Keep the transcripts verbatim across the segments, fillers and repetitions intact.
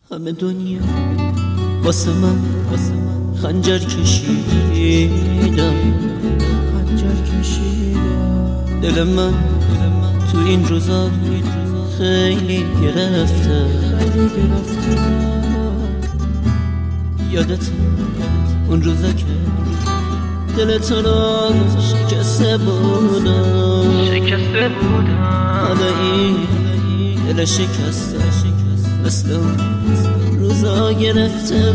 همه دنیا واسه من خنجر کشیدم، خنجر کشیدم. دل من تو این روزا خیلی گرفته، خیلی گرفته. یادت اون روزا که دل تو را شکسته بودم، شکسته بودم. حالا این دل شکسته مثل اون روزا گرفته.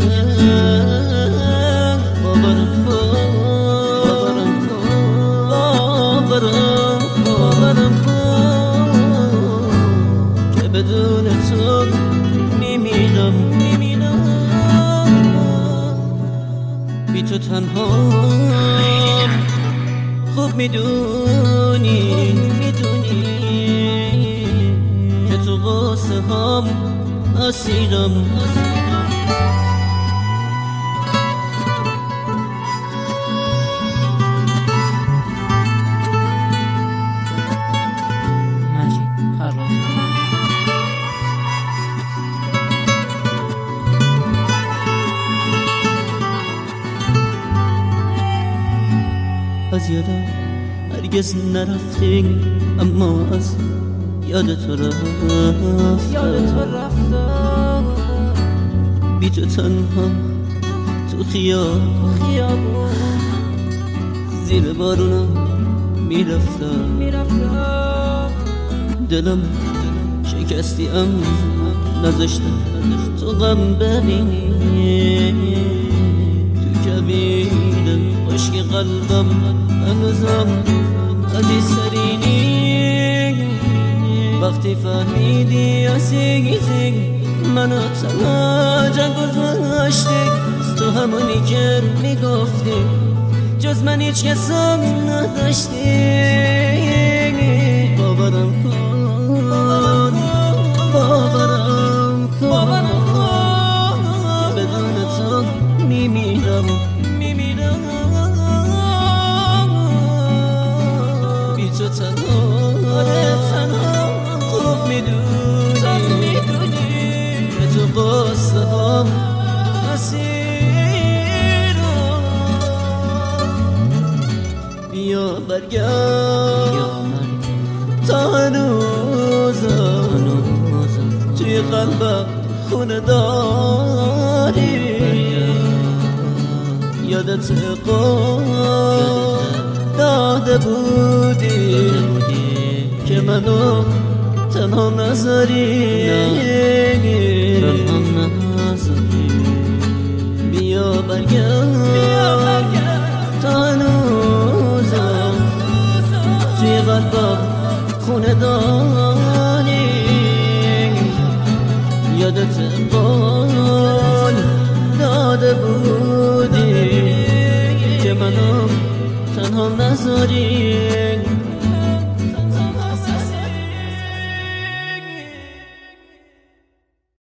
باورم باورم باورم باورم که بدون تو میمیرم میمیرم بی تو تنها. خوب میدونی میدونی که تو واسه هم اسیرم. مجید خراب از یادم هرگز نرفتی، اما از یاد تو رفتم، یاد تو رفتم. بی تو تنها تو خیابون زیر بارونم میرفتم میرفتم. دلم شکستی اما نذاشتم تو غم ببینی. تو کبیر خشک قلبم هنوزم عزیز سرینی. وقتی فهمیدی عزیزی منو تنها جا گذاشتی، تو همونی که میگفتی جز من هیچ کسم نداشتی. باورم کن باورم کن که بدون تو میمیرم میمیرم بی تو تنها تنها. خوب میدونی که تو واسه هم اسیرم. بیا برگرد تا هنوزم توی قلبم خونه داری. یادت قول داده بودی که منو تنها نذاری. بیا برگرد تا هنوزم توی قلبم خونه داری. یادت قول داده بودی که منو تنها نذاری.